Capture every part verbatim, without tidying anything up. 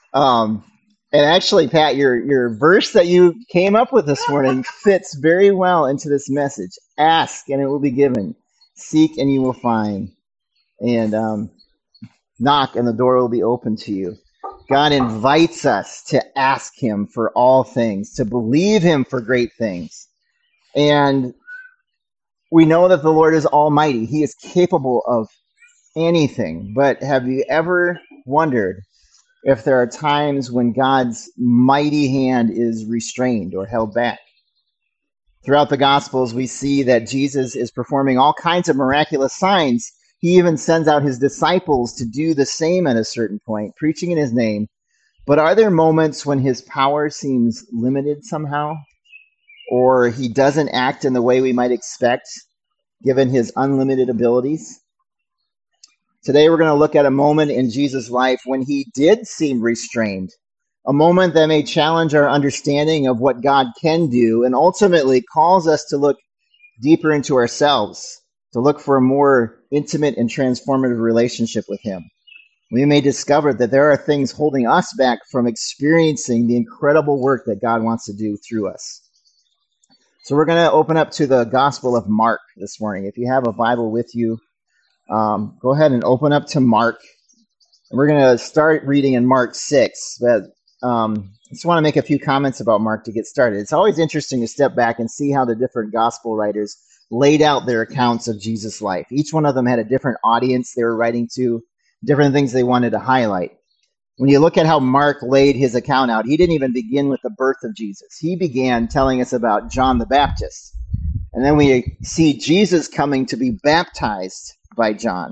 Um, and actually, Pat, your your verse that you came up with this morning fits very well into this message. Ask and it will be given. Seek and you will find. And um, knock and the door will be open to you. God invites us to ask him for all things, to believe him for great things. And we know that the Lord is almighty. He is capable of anything. But have you ever wondered if there are times when God's mighty hand is restrained or held back? Throughout the Gospels, we see that Jesus is performing all kinds of miraculous signs. He even sends out his disciples to do the same at a certain point, preaching in his name. But are there moments when his power seems limited somehow? Or he doesn't act in the way we might expect, given his unlimited abilities? Today we're going to look at a moment in Jesus' life when he did seem restrained, a moment that may challenge our understanding of what God can do and ultimately calls us to look deeper into ourselves, to look for a more intimate and transformative relationship with him. We may discover that there are things holding us back from experiencing the incredible work that God wants to do through us. So we're going to open up to the Gospel of Mark this morning. If you have a Bible with you, um, go ahead and open up to Mark. And we're going to start reading in Mark six. But um, I just want to make a few comments about Mark to get started. It's always interesting to step back and see how the different gospel writers laid out their accounts of Jesus' life. Each one of them had a different audience they were writing to, different things they wanted to highlight. When you look at how Mark laid his account out, he didn't even begin with the birth of Jesus. He began telling us about John the Baptist. And then we see Jesus coming to be baptized by John.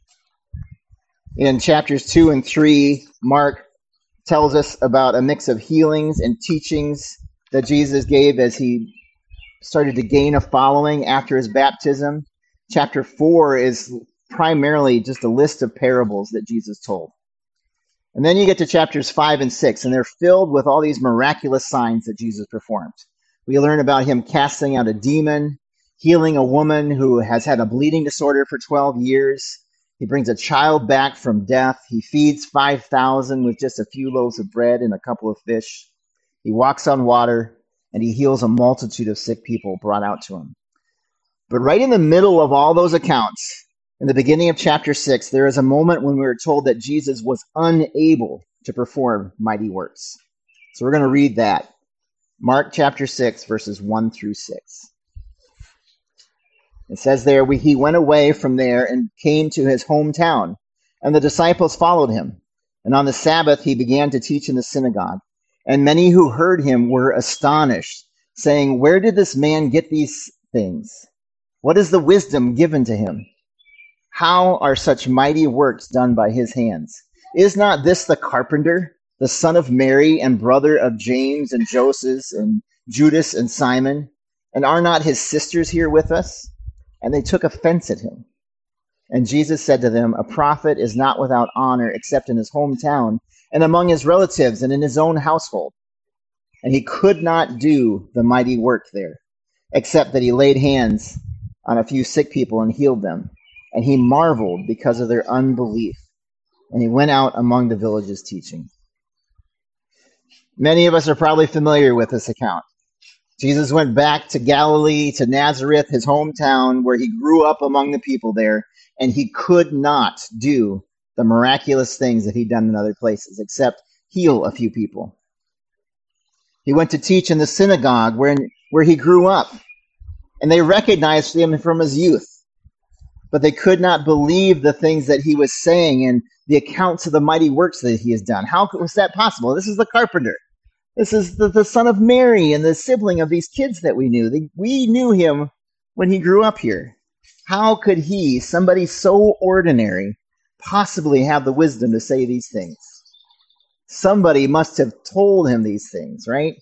In chapters two and three, Mark tells us about a mix of healings and teachings that Jesus gave as he started to gain a following after his baptism. Chapter four is primarily just a list of parables that Jesus told. And then you get to chapters five and six, and they're filled with all these miraculous signs that Jesus performed. We learn about him casting out a demon, healing a woman who has had a bleeding disorder for twelve years. He brings a child back from death. He feeds five thousand with just a few loaves of bread and a couple of fish. He walks on water, and he heals a multitude of sick people brought out to him. But right in the middle of all those accounts, in the beginning of chapter six, there is a moment when we are told that Jesus was unable to perform mighty works. So we're going to read that. Mark chapter six, verses one through six. It says there, he went away from there and came to his hometown, and the disciples followed him. And on the Sabbath he began to teach in the synagogue. And many who heard him were astonished, saying, "Where did this man get these things? What is the wisdom given to him? How are such mighty works done by his hands? Is not this the carpenter, the son of Mary and brother of James and Joseph and Judas and Simon? And are not his sisters here with us?" And they took offense at him. And Jesus said to them, "A prophet is not without honor except in his hometown and among his relatives and in his own household." And he could not do the mighty work there, except that he laid hands on a few sick people and healed them. And he marveled because of their unbelief. And he went out among the villages teaching. Many of us are probably familiar with this account. Jesus went back to Galilee, to Nazareth, his hometown, where he grew up among the people there, and he could not do the miraculous things that he'd done in other places, except heal a few people. He went to teach in the synagogue where, where he grew up, and they recognized him from his youth. But they could not believe the things that he was saying and the accounts of the mighty works that he has done. How was that possible? This is the carpenter. This is the, the son of Mary and the sibling of these kids that we knew. They, we knew him when he grew up here. How could he, somebody so ordinary, possibly have the wisdom to say these things? Somebody must have told him these things, right?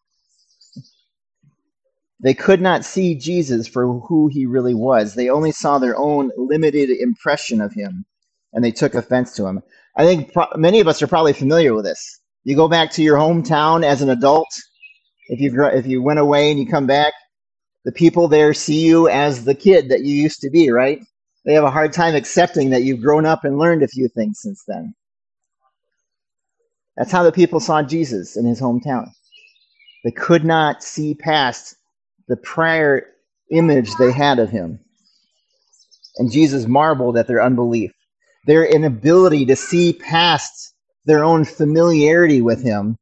They could not see Jesus for who he really was. They only saw their own limited impression of him, and they took offense to him. I think pro- many of us are probably familiar with this. You go back to your hometown as an adult. If you gr- if you went away and you come back, the people there see you as the kid that you used to be, right? They have a hard time accepting that you've grown up and learned a few things since then. That's how the people saw Jesus in his hometown. They could not see past the prior image they had of him. And Jesus marveled at their unbelief, their inability to see past their own familiarity with him.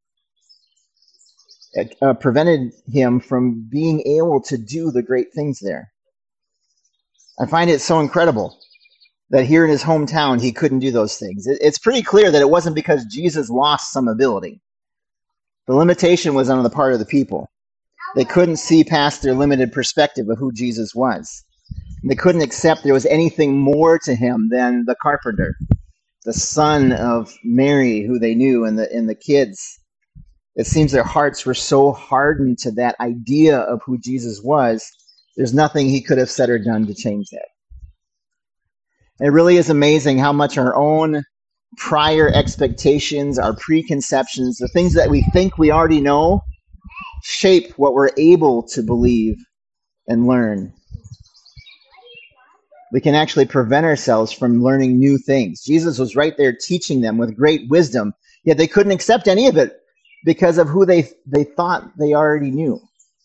It uh, prevented him from being able to do the great things there. I find it so incredible that here in his hometown, he couldn't do those things. It, it's pretty clear that it wasn't because Jesus lost some ability. The limitation was on the part of the people. They couldn't see past their limited perspective of who Jesus was. They couldn't accept there was anything more to him than the carpenter, the son of Mary, who they knew, and the, and the kids. It seems their hearts were so hardened to that idea of who Jesus was, there's nothing he could have said or done to change that. It really is amazing how much our own prior expectations, our preconceptions, the things that we think we already know, shape what we're able to believe and learn. We can actually prevent ourselves from learning new things. Jesus was right there teaching them with great wisdom, yet they couldn't accept any of it because of who they, they thought they already knew.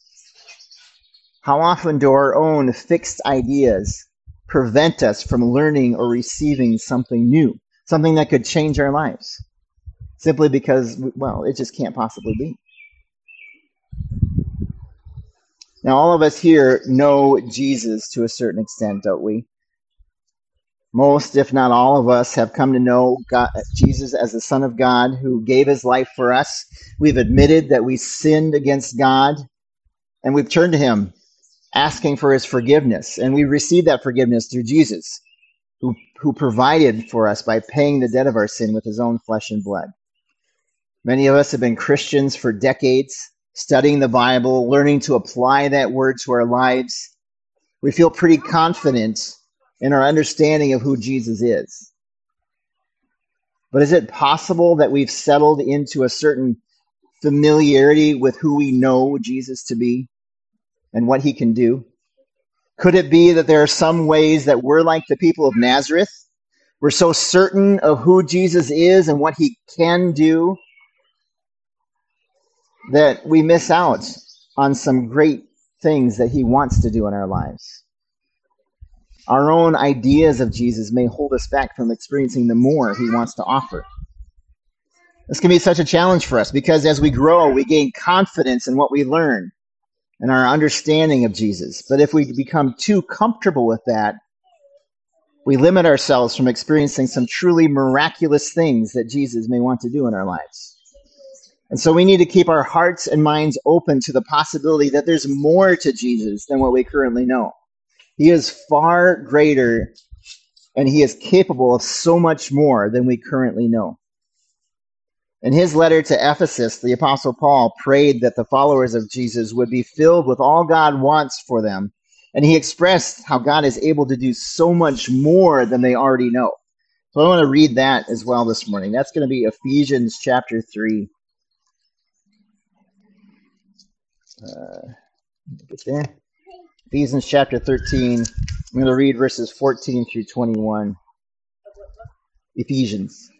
How often do our own fixed ideas prevent us from learning or receiving something new, something that could change our lives, simply because, well, it just can't possibly be? Now, all of us here know Jesus to a certain extent, don't we? Most, if not all of us, have come to know God, Jesus as the Son of God who gave his life for us. We've admitted that we sinned against God, and we've turned to him, asking for his forgiveness. And we received that forgiveness through Jesus, who, who provided for us by paying the debt of our sin with his own flesh and blood. Many of us have been Christians for decades, studying the Bible, learning to apply that word to our lives. We feel pretty confident in our understanding of who Jesus is. But is it possible that we've settled into a certain familiarity with who we know Jesus to be and what he can do? Could it be that there are some ways that we're like the people of Nazareth? We're so certain of who Jesus is and what he can do that we miss out on some great things that he wants to do in our lives. Our own ideas of Jesus may hold us back from experiencing the more he wants to offer. This can be such a challenge for us because as we grow, we gain confidence in what we learn and our understanding of Jesus. But if we become too comfortable with that, we limit ourselves from experiencing some truly miraculous things that Jesus may want to do in our lives. And so we need to keep our hearts and minds open to the possibility that there's more to Jesus than what we currently know. He is far greater, and he is capable of so much more than we currently know. In his letter to Ephesus, the Apostle Paul prayed that the followers of Jesus would be filled with all God wants for them, and he expressed how God is able to do so much more than they already know. So I want to read that as well this morning. That's going to be Ephesians chapter three. Uh, get there. Ephesians chapter thirteen. I'm going to read verses fourteen through twenty-one. Ephesians.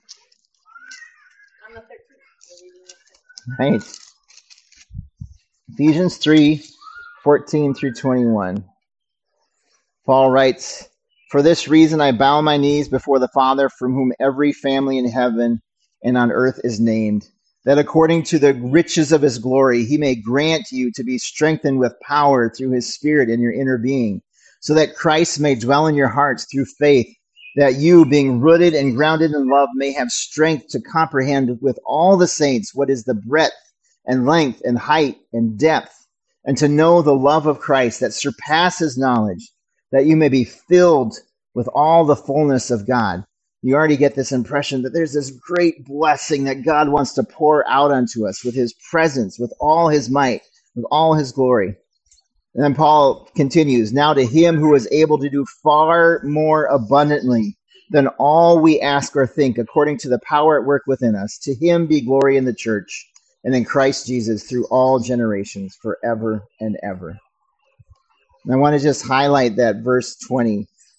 Right. Ephesians three, fourteen through twenty-one. Paul writes, "For this reason I bow my knees before the Father, from whom every family in heaven and on earth is named, that according to the riches of his glory he may grant you to be strengthened with power through his Spirit in your inner being, so that Christ may dwell in your hearts through faith, that you, being rooted and grounded in love, may have strength to comprehend with all the saints what is the breadth and length and height and depth, and to know the love of Christ that surpasses knowledge, that you may be filled with all the fullness of God." You already get this impression that there's this great blessing that God wants to pour out onto us with his presence, with all his might, with all his glory. And then Paul continues, "Now to him who is able to do far more abundantly than all we ask or think, according to the power at work within us, to him be glory in the church and in Christ Jesus through all generations, forever and ever." And I want to just highlight that verse twenty.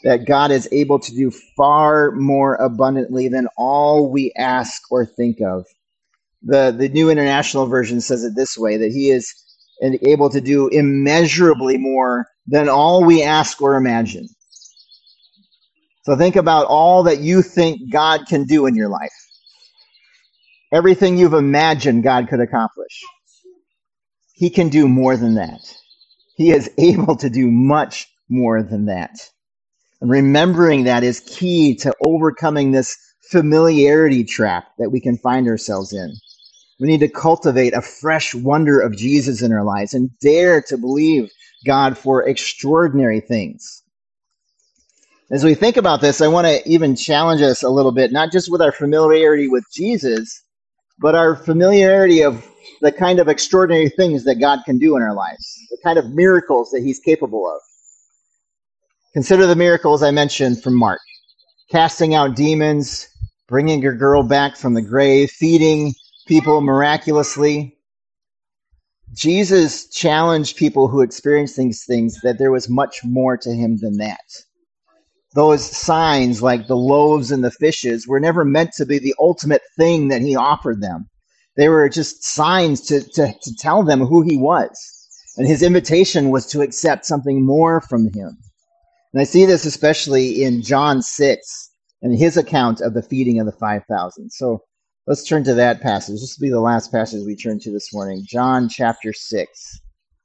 that God is able to do far more abundantly than all we ask or think of. The, the New International Version says it this way, that he is able to do immeasurably more than all we ask or imagine. So think about all that you think God can do in your life. Everything you've imagined God could accomplish. He can do more than that. He is able to do much more than that. And remembering that is key to overcoming this familiarity trap that we can find ourselves in. We need to cultivate a fresh wonder of Jesus in our lives and dare to believe God for extraordinary things. As we think about this, I want to even challenge us a little bit, not just with our familiarity with Jesus, but our familiarity of the kind of extraordinary things that God can do in our lives, the kind of miracles that he's capable of. Consider the miracles I mentioned from Mark. Casting out demons, bringing your girl back from the grave, feeding people miraculously. Jesus challenged people who experienced these things that there was much more to him than that. Those signs, like the loaves and the fishes, were never meant to be the ultimate thing that he offered them. They were just signs to, to, to tell them who he was. And his invitation was to accept something more from him. And I see this especially in John six and his account of the feeding of the five thousand. So let's turn to that passage. This will be the last passage we turn to this morning. John chapter six.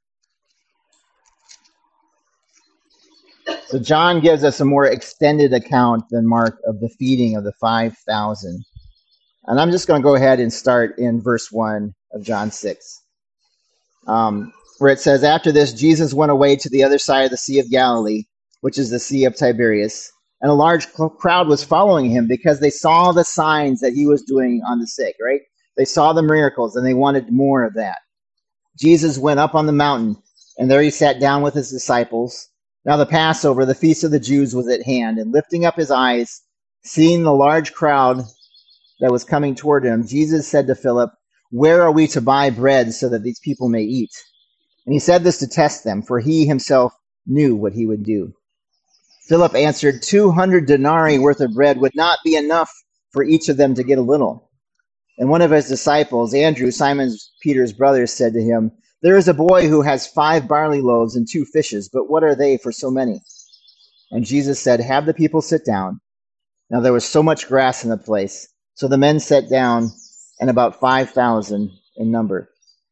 So John gives us a more extended account than Mark of the feeding of the five thousand. And I'm just going to go ahead and start in verse one of John six, um, where it says, "After this, Jesus went away to the other side of the Sea of Galilee, which is the Sea of Tiberias, and a large crowd was following him because they saw the signs that he was doing on the sick," right? They saw the miracles, and they wanted more of that. Jesus went up on the mountain, and there he sat down with his disciples. Now the Passover, the feast of the Jews, was at hand, and lifting up his eyes, seeing the large crowd that was coming toward him, Jesus said to Philip, "Where are we to buy bread so that these people may eat?" And he said this to test them, for he himself knew what he would do. Philip answered, two hundred denarii worth of bread would not be enough for each of them to get a little. And one of his disciples, Andrew, Simon Peter's brother, said to him, "There is a boy who has five barley loaves and two fishes, but what are they for so many?" And Jesus said, "Have the people sit down." Now there was so much grass in the place. So the men sat down, and about five thousand in number.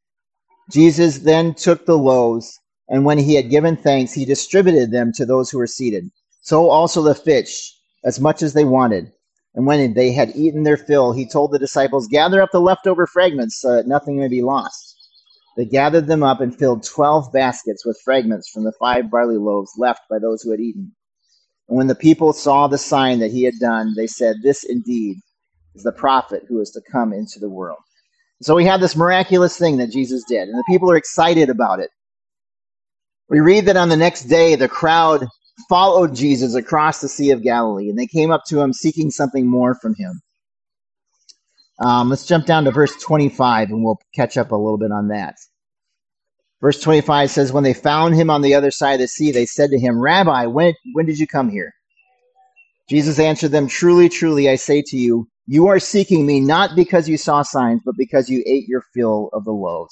Jesus then took the loaves, and when he had given thanks, he distributed them to those who were seated. So also the fish, as much as they wanted. And when they had eaten their fill, he told the disciples, "Gather up the leftover fragments so that nothing may be lost." They gathered them up and filled twelve baskets with fragments from the five barley loaves left by those who had eaten. And when the people saw the sign that he had done, they said, "This indeed is the prophet who is to come into the world." So we have this miraculous thing that Jesus did, and the people are excited about it. We read that on the next day, the crowd followed Jesus across the Sea of Galilee, and they came up to him seeking something more from him. Um, let's jump down to verse twenty-five, and we'll catch up a little bit on that. Verse twenty-five says, "When they found him on the other side of the sea, they said to him, 'Rabbi, when, when did you come here?' Jesus answered them, 'Truly, truly, I say to you, you are seeking me not because you saw signs, but because you ate your fill of the loaves.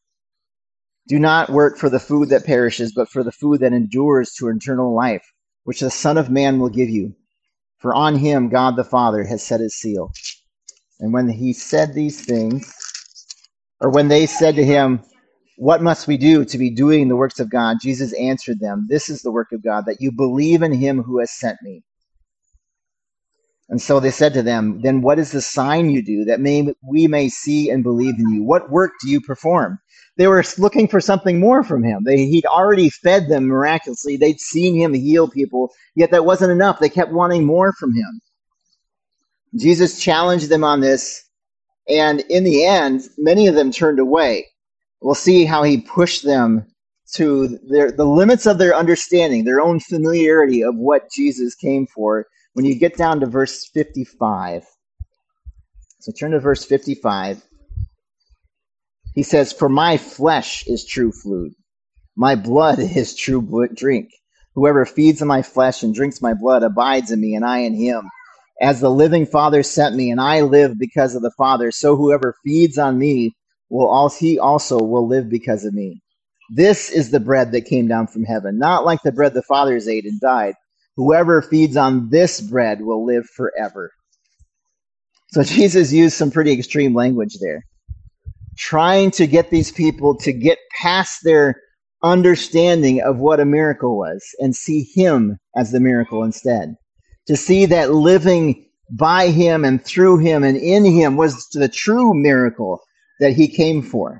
Do not work for the food that perishes, but for the food that endures to eternal life, which the Son of Man will give you. For on him God the Father has set his seal.' And when he said these things, or when they said to him, 'What must we do to be doing the works of God?' Jesus answered them, 'This is the work of God, that you believe in him who has sent me.' And so they said to them, 'Then what is the sign you do, that may, we may see and believe in you? What work do you perform?' They were looking for something more from him. They, he'd already fed them miraculously. They'd seen him heal people, yet that wasn't enough. They kept wanting more from him. Jesus challenged them on this, and in the end, many of them turned away. We'll see how he pushed them to their, the limits of their understanding, their own familiarity of what Jesus came for, when you get down to verse fifty-five. So turn to verse fifty-five. He says, "For my flesh is true food, my blood is true drink. Whoever feeds on my flesh and drinks my blood abides in me, and I in him. As the living Father sent me, and I live because of the Father, so whoever feeds on me will also he also will live because of me. This is the bread that came down from heaven, not like the bread the fathers ate and died. Whoever feeds on this bread will live forever. So Jesus used some pretty extreme language there, trying to get these people to get past their understanding of what a miracle was and see him as the miracle instead. To see that living by him and through him and in him was the true miracle that he came for.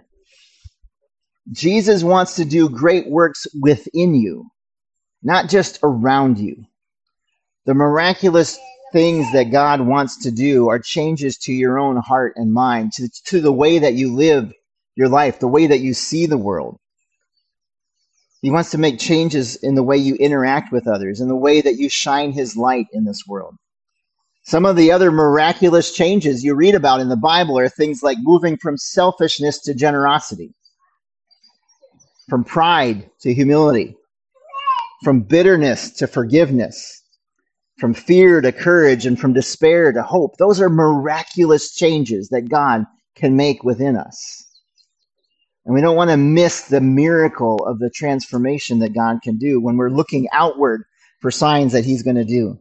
Jesus wants to do great works within you, not just around you. The miraculous things that God wants to do are changes to your own heart and mind, to, to the way that you live your life, the way that you see the world. He wants to make changes in the way you interact with others, in the way that you shine his light in this world. Some of the other miraculous changes you read about in the Bible are things like moving from selfishness to generosity, from pride to humility, from bitterness to forgiveness, from fear to courage, and from despair to hope. Those are miraculous changes that God can make within us. And we don't want to miss the miracle of the transformation that God can do when we're looking outward for signs that he's going to do.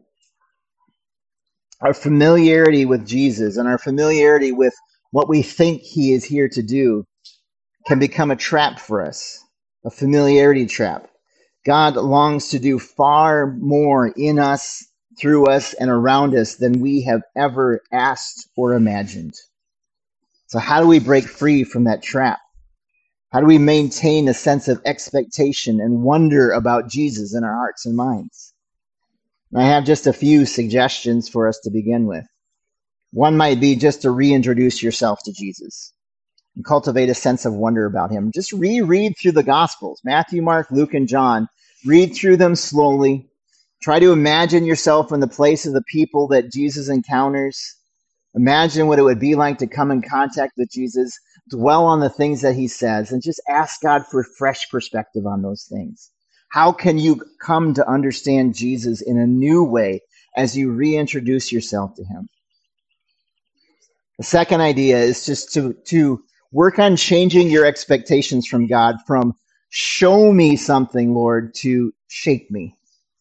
Our familiarity with Jesus and our familiarity with what we think he is here to do can become a trap for us, a familiarity trap. God longs to do far more in us, through us, and around us than we have ever asked or imagined. So how do we break free from that trap? How do we maintain a sense of expectation and wonder about Jesus in our hearts and minds? And I have just a few suggestions for us to begin with. One might be just to reintroduce yourself to Jesus and cultivate a sense of wonder about him. Just reread through the Gospels, Matthew, Mark, Luke, and John. Read through them slowly. Try to imagine yourself in the place of the people that Jesus encounters. Imagine what it would be like to come in contact with Jesus. Dwell on the things that he says, and just ask God for fresh perspective on those things. How can you come to understand Jesus in a new way as you reintroduce yourself to him? The second idea is just to, to work on changing your expectations from God from show me something, Lord, to shape me.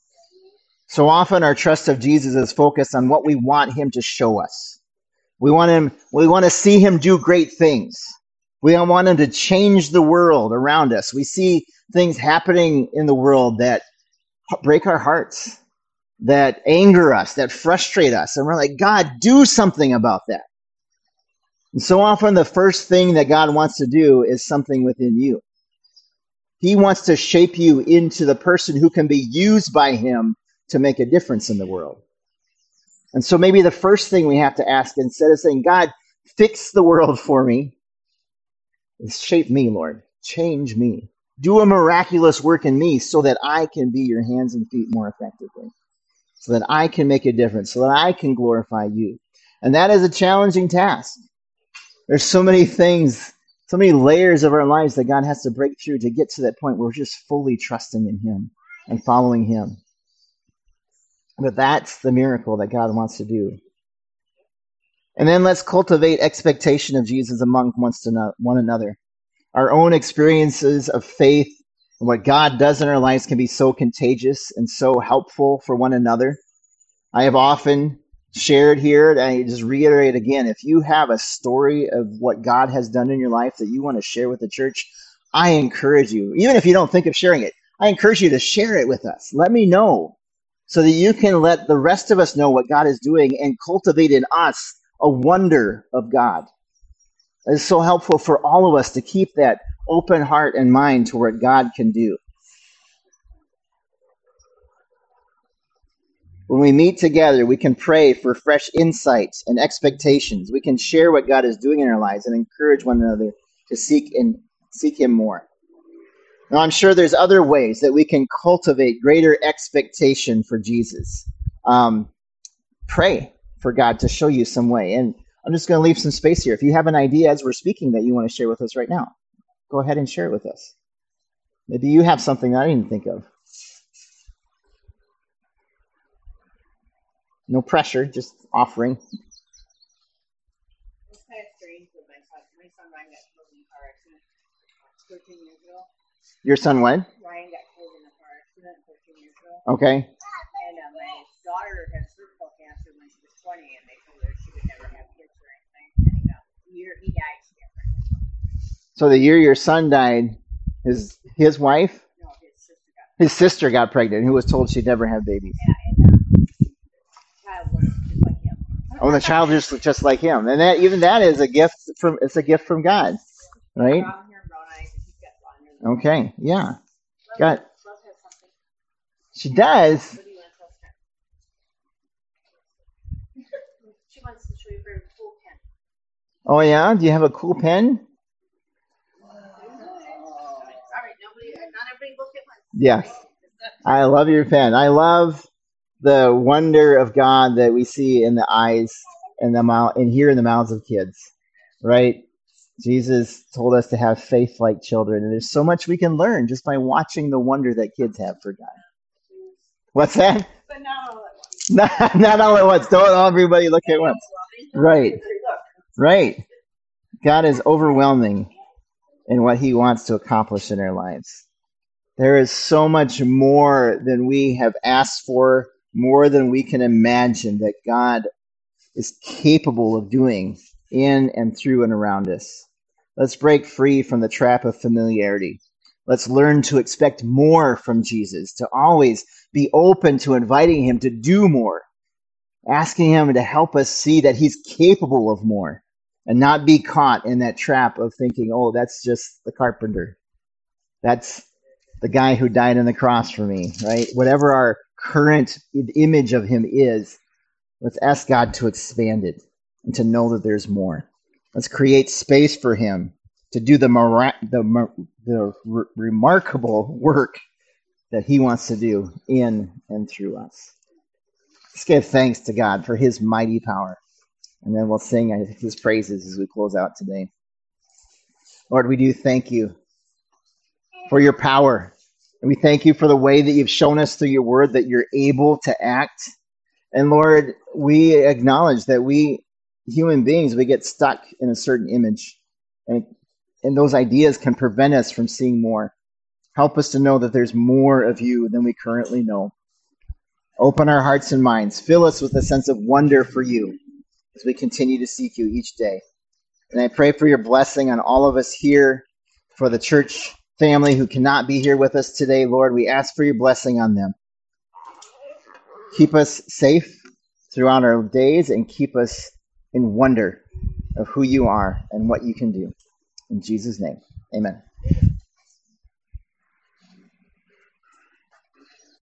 So often our trust of Jesus is focused on what we want him to show us. We want him, we want to see him do great things. We don't want him to change the world around us. We see things happening in the world that break our hearts, that anger us, that frustrate us. And we're like, God, do something about that. And so often the first thing that God wants to do is something within you. He wants to shape you into the person who can be used by him to make a difference in the world. And so maybe the first thing we have to ask, instead of saying, God, fix the world for me, is shape me, Lord. Change me. Do a miraculous work in me so that I can be your hands and feet more effectively, so that I can make a difference, so that I can glorify you. And that is a challenging task. There's so many things, so many layers of our lives that God has to break through to get to that point where we're just fully trusting in him and following him. But that's the miracle that God wants to do. And then let's cultivate expectation of Jesus among one another. Our own experiences of faith and what God does in our lives can be so contagious and so helpful for one another. I have often shared here, and I just reiterate again, if you have a story of what God has done in your life that you want to share with the church, I encourage you, even if you don't think of sharing it, I encourage you to share it with us. Let me know, so that you can let the rest of us know what God is doing and cultivate in us a wonder of God. It's so helpful for all of us to keep that open heart and mind to what God can do. When we meet together, we can pray for fresh insights and expectations. We can share what God is doing in our lives and encourage one another to seek and seek him more. Now, I'm sure there's other ways that we can cultivate greater expectation for Jesus. Um, pray for God to show you some way. And I'm just going to leave some space here. If you have an idea as we're speaking that you want to share with us right now, go ahead and share it with us. Maybe you have something that I didn't think of. No pressure, just offering. It's kind of strange with my son. My son Ryan got killed in a car accident thirteen years ago. Your son when? Ryan got killed in a car accident thirteen years ago. Okay. And uh, my daughter had cervical cancer when she was twenty, and they told her she would never have kids or anything. And uh, the year he died, she got pregnant. So the year your son died, his his wife, No, his sister got pregnant. his sister got pregnant, who was told she'd never have babies. Yeah, and uh, child was just like him. Oh, the child just just like him, and that even that is a gift from it's a gift from God, right? Brown hair and brown eyes, and he's got blonde hair. Okay, yeah, Love, got Love has something. she does. What do you want to tell her? She wants to show you a very cool pen. Oh yeah, do you have a cool pen? Sorry, nobody, not everybody look at once. Yes, I love your pen. I love the wonder of God that we see in the eyes and the mouth and hear in the mouths of kids, right? Jesus told us to have faith like children, and there's so much we can learn just by watching the wonder that kids have for God. What's that? But not all at once. Not, not all at once. Don't all everybody look at once. Right. Right. God is overwhelming in what he wants to accomplish in our lives. There is so much more than we have asked for, more than we can imagine that God is capable of doing in and through and around us. Let's break free from the trap of familiarity. Let's learn to expect more from Jesus, to always be open to inviting him to do more, asking him to help us see that he's capable of more, and not be caught in that trap of thinking, oh, that's just the carpenter. That's the guy who died on the cross for me, right? Whatever our current image of him is, let's ask God to expand it and to know that there's more. Let's create space for him to do the mira- the, the re- remarkable work that he wants to do in and through us. Let's give thanks to God for his mighty power. And then we'll sing his praises as we close out today. Lord, we do thank you for your power. And we thank you for the way that you've shown us through your word that you're able to act. And Lord, we acknowledge that we, human beings, we get stuck in a certain image. And, and those ideas can prevent us from seeing more. Help us to know that there's more of you than we currently know. Open our hearts and minds. Fill us with a sense of wonder for you as we continue to seek you each day. And I pray for your blessing on all of us here, for the church family who cannot be here with us today. Lord, we ask for your blessing on them. Keep us safe throughout our days and keep us in wonder of who you are and what you can do. In Jesus' name, amen.